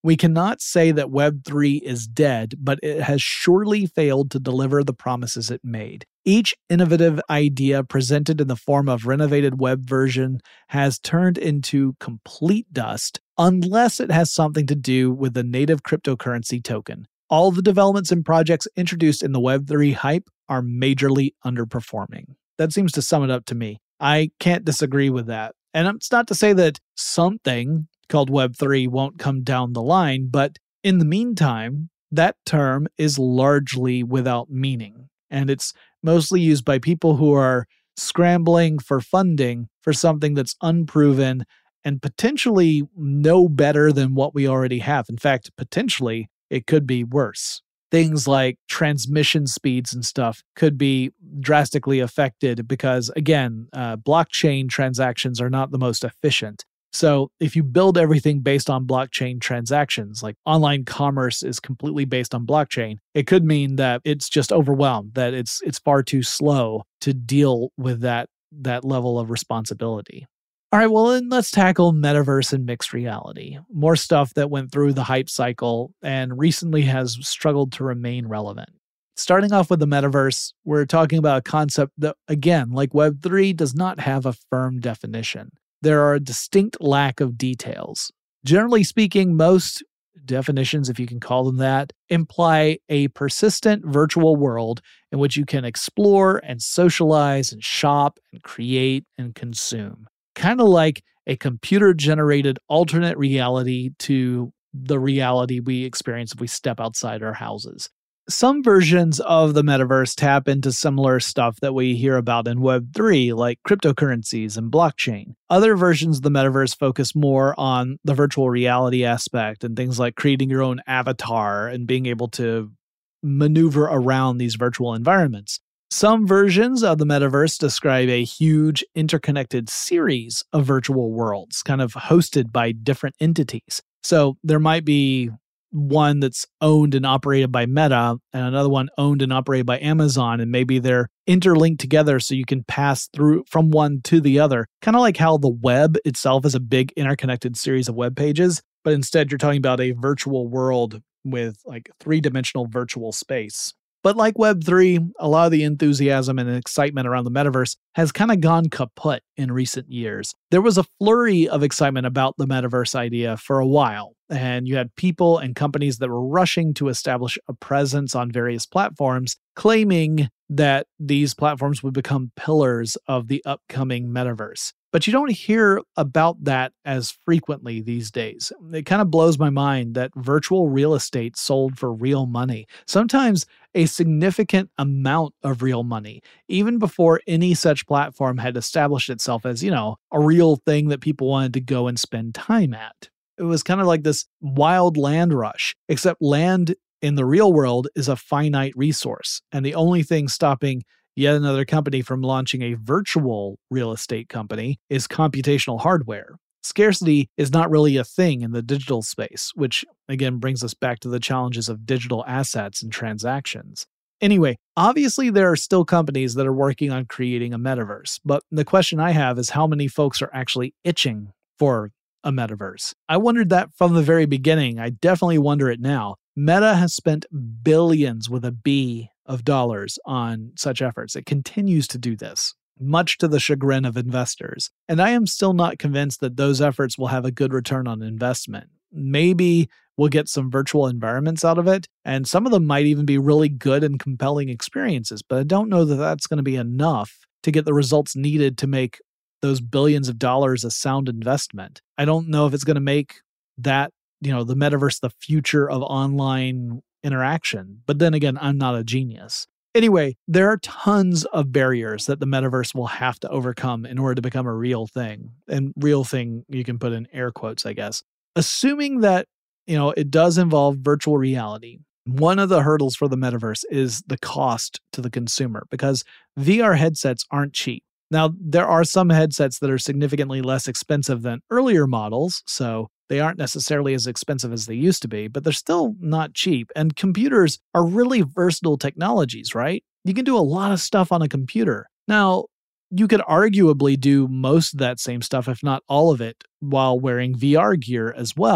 We cannot say that Web3 is dead, but it has surely failed to deliver the promises it made. Each innovative idea presented in the form of renovated web version has turned into complete dust unless it has something to do with the native cryptocurrency token. All the developments and projects introduced in the Web3 hype are majorly underperforming. That seems to sum it up to me. I can't disagree with that. And it's not to say that something called Web3 won't come down the line, but in the meantime, that term is largely without meaning. And it's mostly used by people who are scrambling for funding for something that's unproven and potentially no better than what we already have. In fact, potentially, it could be worse. Things like transmission speeds and stuff could be drastically affected because, again, blockchain transactions are not the most efficient. So if you build everything based on blockchain transactions, like online commerce is completely based on blockchain, it could mean that it's just overwhelmed, that it's far too slow to deal with that level of responsibility. All right, well, then let's tackle metaverse and mixed reality. More stuff that went through the hype cycle and recently has struggled to remain relevant. Starting off with the metaverse, we're talking about a concept that, again, like Web3, does not have a firm definition. There are a distinct lack of details. Generally speaking, most definitions, if you can call them that, imply a persistent virtual world in which you can explore and socialize and shop and create and consume. Kind of like a computer-generated alternate reality to the reality we experience if we step outside our houses. Some versions of the metaverse tap into similar stuff that we hear about in Web3, like cryptocurrencies and blockchain. Other versions of the metaverse focus more on the virtual reality aspect and things like creating your own avatar and being able to maneuver around these virtual environments. Some versions of the metaverse describe a huge interconnected series of virtual worlds, kind of hosted by different entities. So there might be one that's owned and operated by Meta and another one owned and operated by Amazon, and maybe they're interlinked together so you can pass through from one to the other. Kind of like how the web itself is a big interconnected series of web pages, but instead you're talking about a virtual world with like three-dimensional virtual space. But like Web3, a lot of the enthusiasm and excitement around the metaverse has kind of gone kaput in recent years. There was a flurry of excitement about the metaverse idea for a while, and you had people and companies that were rushing to establish a presence on various platforms, claiming that these platforms would become pillars of the upcoming metaverse. But you don't hear about that as frequently these days. It kind of blows my mind that virtual real estate sold for real money, sometimes a significant amount of real money, even before any such platform had established itself as, a real thing that people wanted to go and spend time at. It was kind of like this wild land rush, except land in the real world is a finite resource, and the only thing stopping yet another company from launching a virtual real estate company is computational hardware. Scarcity is not really a thing in the digital space, which again brings us back to the challenges of digital assets and transactions. Anyway, obviously there are still companies that are working on creating a metaverse, but the question I have is how many folks are actually itching for a metaverse? I wondered that from the very beginning. I definitely wonder it now. Meta has spent billions with a B of dollars on such efforts. It continues to do this, much to the chagrin of investors. And I am still not convinced that those efforts will have a good return on investment. Maybe we'll get some virtual environments out of it, and some of them might even be really good and compelling experiences, but I don't know that that's going to be enough to get the results needed to make those billions of dollars a sound investment. I don't know if it's going to make that, the metaverse the future of online interaction. But then again, I'm not a genius. Anyway, there are tons of barriers that the metaverse will have to overcome in order to become a real thing. And real thing, you can put in air quotes, I guess. Assuming that, it does involve virtual reality, one of the hurdles for the metaverse is the cost to the consumer, because VR headsets aren't cheap. Now, there are some headsets that are significantly less expensive than earlier models, so they aren't necessarily as expensive as they used to be, but they're still not cheap. And computers are really versatile technologies, right? You can do a lot of stuff on a computer. Now, you could arguably do most of that same stuff, if not all of it, while wearing VR gear as well.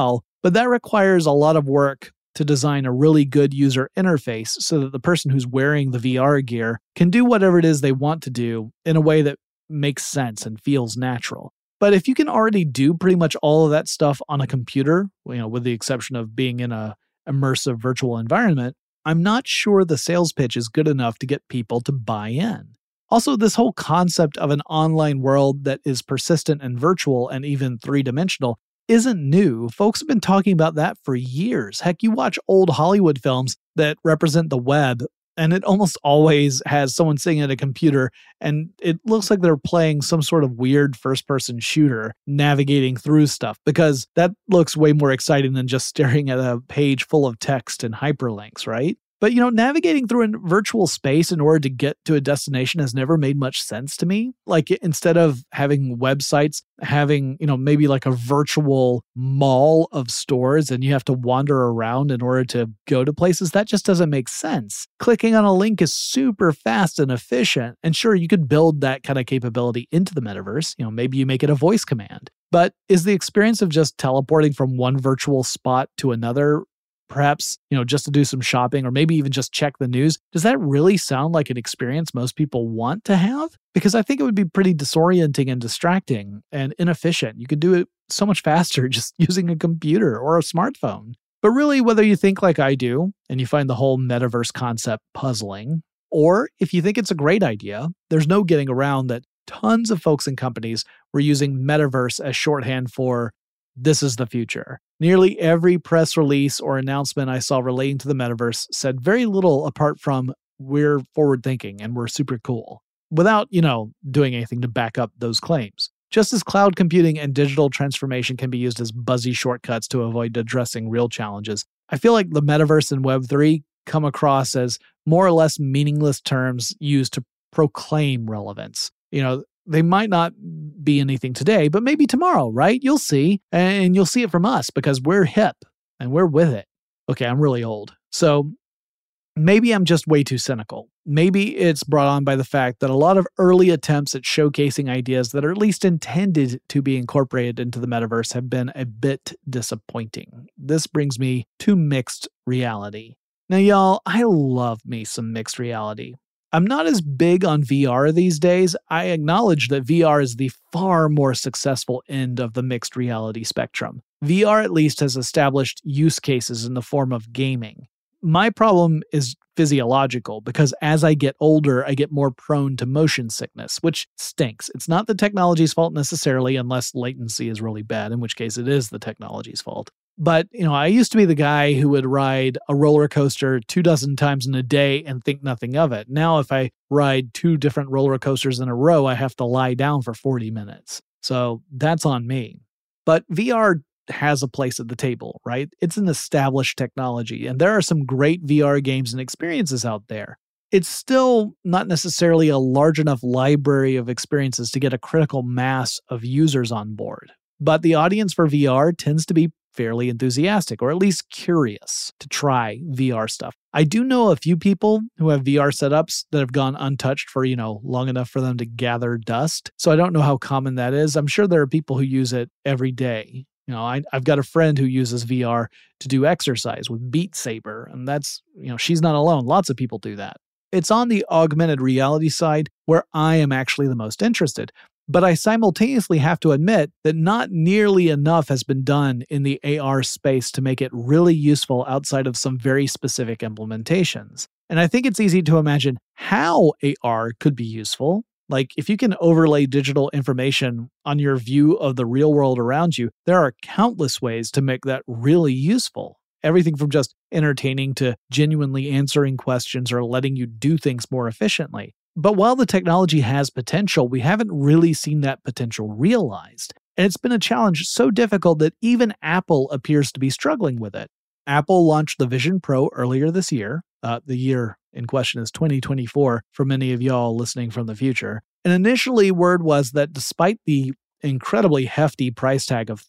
But that requires a lot of work to design a really good user interface so that the person who's wearing the VR gear can do whatever it is they want to do in a way that makes sense and feels natural. But if you can already do pretty much all of that stuff on a computer, with the exception of being in a immersive virtual environment, I'm not sure the sales pitch is good enough to get people to buy in. Also, this whole concept of an online world that is persistent and virtual and even three-dimensional isn't new. Folks have been talking about that for years. Heck, you watch old Hollywood films that represent the web, and it almost always has someone sitting at a computer, and it looks like they're playing some sort of weird first-person shooter, navigating through stuff, because that looks way more exciting than just staring at a page full of text and hyperlinks, right? But, navigating through a virtual space in order to get to a destination has never made much sense to me. Like, instead of having websites, having, maybe like a virtual mall of stores and you have to wander around in order to go to places, that just doesn't make sense. Clicking on a link is super fast and efficient. And sure, you could build that kind of capability into the metaverse. Maybe you make it a voice command. But is the experience of just teleporting from one virtual spot to another, perhaps, just to do some shopping or maybe even just check the news, does that really sound like an experience most people want to have? Because I think it would be pretty disorienting and distracting and inefficient. You could do it so much faster just using a computer or a smartphone. But really, whether you think like I do and you find the whole metaverse concept puzzling, or if you think it's a great idea, there's no getting around that tons of folks and companies were using metaverse as shorthand for "this is the future." Nearly every press release or announcement I saw relating to the metaverse said very little apart from "we're forward thinking and we're super cool," without, doing anything to back up those claims. Just as cloud computing and digital transformation can be used as buzzy shortcuts to avoid addressing real challenges, I feel like the metaverse and Web3 come across as more or less meaningless terms used to proclaim relevance. They might not be anything today, but maybe tomorrow, right? You'll see. And you'll see it from us because we're hip and we're with it. Okay, I'm really old. So maybe I'm just way too cynical. Maybe it's brought on by the fact that a lot of early attempts at showcasing ideas that are at least intended to be incorporated into the metaverse have been a bit disappointing. This brings me to mixed reality. Now, y'all, I love me some mixed reality. I'm not as big on VR these days. I acknowledge that VR is the far more successful end of the mixed reality spectrum. VR at least has established use cases in the form of gaming. My problem is physiological because as I get older, I get more prone to motion sickness, which stinks. It's not the technology's fault necessarily, unless latency is really bad, in which case it is the technology's fault. But, I used to be the guy who would ride a roller coaster 24 times in a day and think nothing of it. Now, if I ride 2 different roller coasters in a row, I have to lie down for 40 minutes. So that's on me. But VR has a place at the table, right? It's an established technology, and there are some great VR games and experiences out there. It's still not necessarily a large enough library of experiences to get a critical mass of users on board. But the audience for VR tends to be fairly enthusiastic, or at least curious to try VR stuff. I do know a few people who have VR setups that have gone untouched for, long enough for them to gather dust. So I don't know how common that is. I'm sure there are people who use it every day. I've got a friend who uses VR to do exercise with Beat Saber, and that's, she's not alone. Lots of people do that. It's on the augmented reality side where I am actually the most interested. But I simultaneously have to admit that not nearly enough has been done in the AR space to make it really useful outside of some very specific implementations. And I think it's easy to imagine how AR could be useful. Like, if you can overlay digital information on your view of the real world around you, there are countless ways to make that really useful. Everything from just entertaining to genuinely answering questions or letting you do things more efficiently. But while the technology has potential, we haven't really seen that potential realized. And it's been a challenge so difficult that even Apple appears to be struggling with it. Apple launched the Vision Pro earlier this year. The year in question is 2024 for many of y'all listening from the future. And initially, word was that despite the incredibly hefty price tag of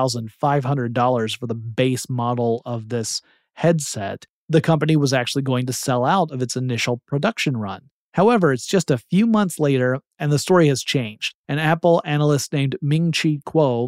$3,500 for the base model of this headset, the company was actually going to sell out of its initial production run. However, it's just a few months later, and the story has changed. An Apple analyst named Ming-Chi Kuo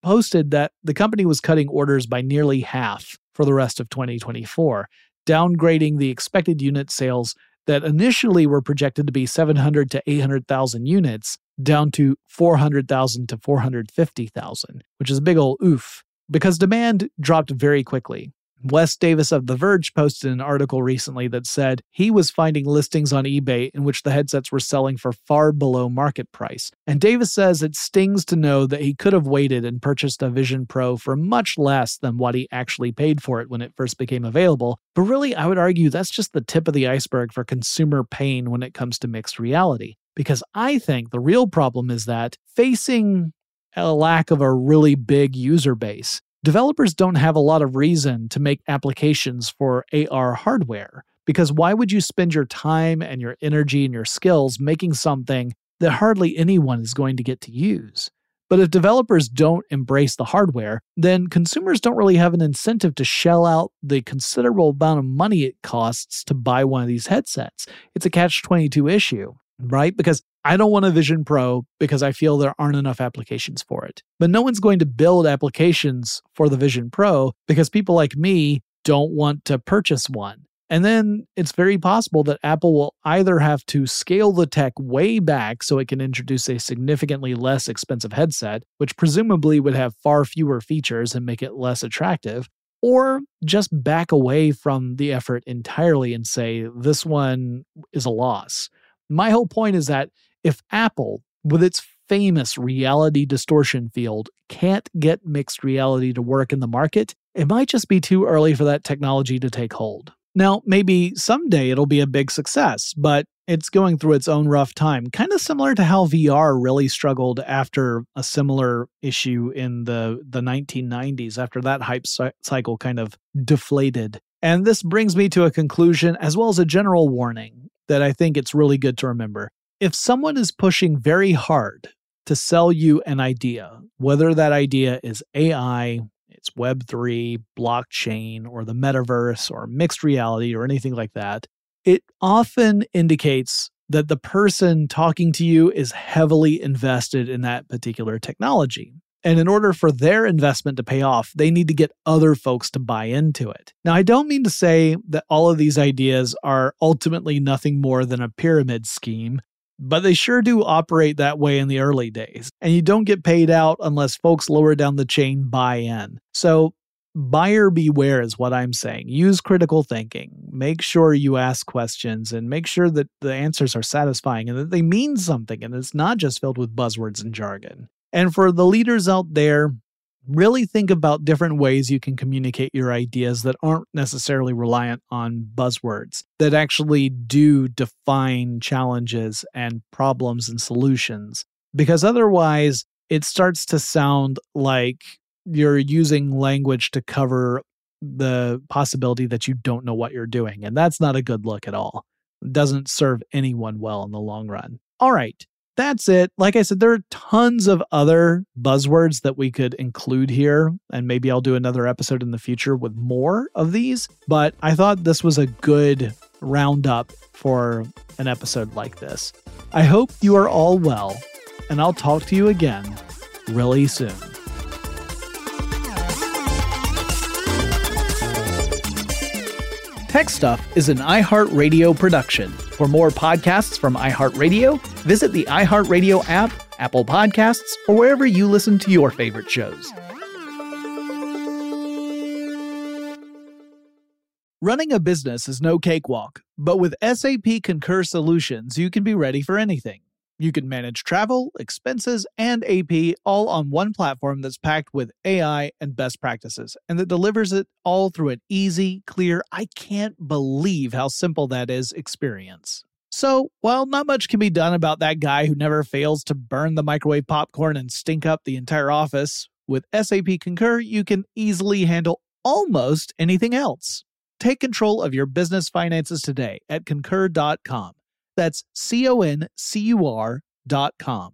posted that the company was cutting orders by nearly half for the rest of 2024, downgrading the expected unit sales that initially were projected to be 700 to 800,000 units down to 400,000 to 450,000, which is a big old oof, because demand dropped very quickly. Wes Davis of The Verge posted an article recently that said he was finding listings on eBay in which the headsets were selling for far below market price. And Davis says it stings to know that he could have waited and purchased a Vision Pro for much less than what he actually paid for it when it first became available. But really, I would argue that's just the tip of the iceberg for consumer pain when it comes to mixed reality. Because I think the real problem is that facing a lack of a really big user base, developers don't have a lot of reason to make applications for AR hardware, because why would you spend your time and your energy and your skills making something that hardly anyone is going to get to use? But if developers don't embrace the hardware, then consumers don't really have an incentive to shell out the considerable amount of money it costs to buy one of these headsets. It's a catch-22 issue, right? Because I don't want a Vision Pro because I feel there aren't enough applications for it. But no one's going to build applications for the Vision Pro because people like me don't want to purchase one. And then it's very possible that Apple will either have to scale the tech way back so it can introduce a significantly less expensive headset, which presumably would have far fewer features and make it less attractive, or just back away from the effort entirely and say, this one is a loss. My whole point is that if Apple, with its famous reality distortion field, can't get mixed reality to work in the market, it might just be too early for that technology to take hold. Now, maybe someday it'll be a big success, but it's going through its own rough time, kind of similar to how VR really struggled after a similar issue in the 1990s, after that hype cycle kind of deflated. And this brings me to a conclusion as well as a general warning that I think it's really good to remember. If someone is pushing very hard to sell you an idea, whether that idea is AI, it's Web3, blockchain, or the metaverse, or mixed reality, or anything like that, it often indicates that the person talking to you is heavily invested in that particular technology. And in order for their investment to pay off, they need to get other folks to buy into it. Now, I don't mean to say that all of these ideas are ultimately nothing more than a pyramid scheme, but they sure do operate that way in the early days. And you don't get paid out unless folks lower down the chain buy in. So buyer beware is what I'm saying. Use critical thinking. Make sure you ask questions and make sure that the answers are satisfying and that they mean something and it's not just filled with buzzwords and jargon. And for the leaders out there, really think about different ways you can communicate your ideas that aren't necessarily reliant on buzzwords, that actually do define challenges and problems and solutions. Because otherwise, it starts to sound like you're using language to cover the possibility that you don't know what you're doing. And that's not a good look at all. It doesn't serve anyone well in the long run. All right. That's it. Like I said, there are tons of other buzzwords that we could include here, and maybe I'll do another episode in the future with more of these, but I thought this was a good roundup for an episode like this. I hope you are all well, and I'll talk to you again really soon. Tech Stuff is an iHeartRadio production. For more podcasts from iHeartRadio, visit the iHeartRadio app, Apple Podcasts, or wherever you listen to your favorite shows. Running a business is no cakewalk, but with SAP Concur Solutions, you can be ready for anything. You can manage travel, expenses, and AP all on one platform that's packed with AI and best practices, and that delivers it all through an easy, clear, I can't believe how simple that is experience. So, while not much can be done about that guy who never fails to burn the microwave popcorn and stink up the entire office, with SAP Concur, you can easily handle almost anything else. Take control of your business finances today at Concur.com. That's CONCUR.com.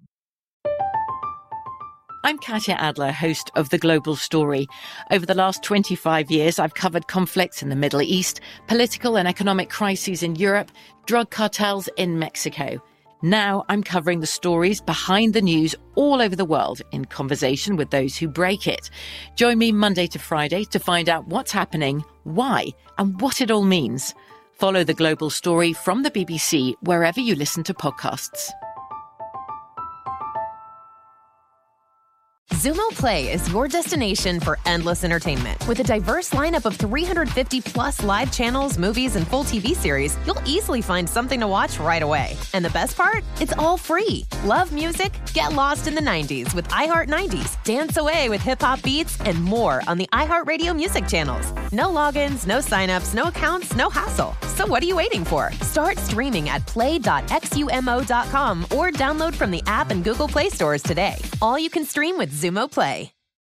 I'm Katya Adler, host of The Global Story. Over the last 25 years, I've covered conflicts in the Middle East, political and economic crises in Europe, drug cartels in Mexico. Now I'm covering the stories behind the news all over the world in conversation with those who break it. Join me Monday to Friday to find out what's happening, why, and what it all means. Follow The Global Story from the BBC wherever you listen to podcasts. Xumo Play is your destination for endless entertainment. With a diverse lineup of 350-plus live channels, movies, and full TV series, you'll easily find something to watch right away. And the best part? It's all free. Love music? Get lost in the 90s with iHeart 90s. Dance away with hip-hop beats and more on the iHeartRadio music channels. No logins, no signups, no accounts, no hassle. So what are you waiting for? Start streaming at play.xumo.com or download from the app and Google Play stores today. All you can stream with Xumo Play.